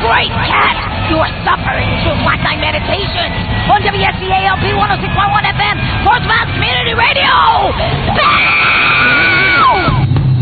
Great Kat! You are suffering through flatline meditation on WSCALP 106.1 FM, Portsmouth Community Radio! Pow!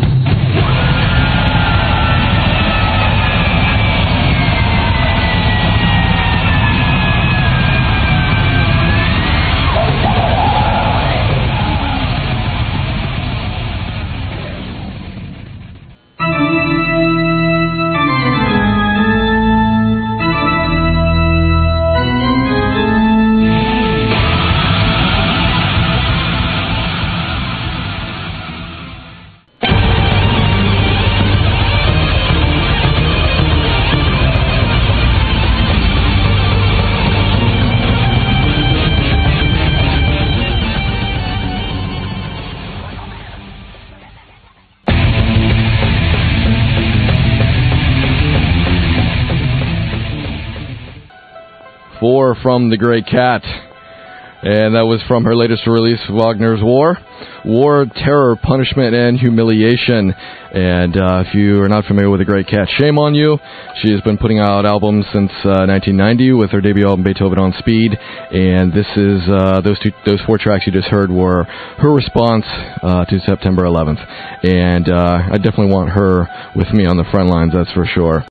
Four from the Great Kat, and that was from her latest release, Wagner's War, Terror, Punishment, and Humiliation. And if you are not familiar with the Great Kat, shame on you. She has been putting out albums since 1990 with her debut album Beethoven on Speed, and this is those four tracks you just heard were her response to September 11th. And I definitely want her with me on the front lines, that's for sure.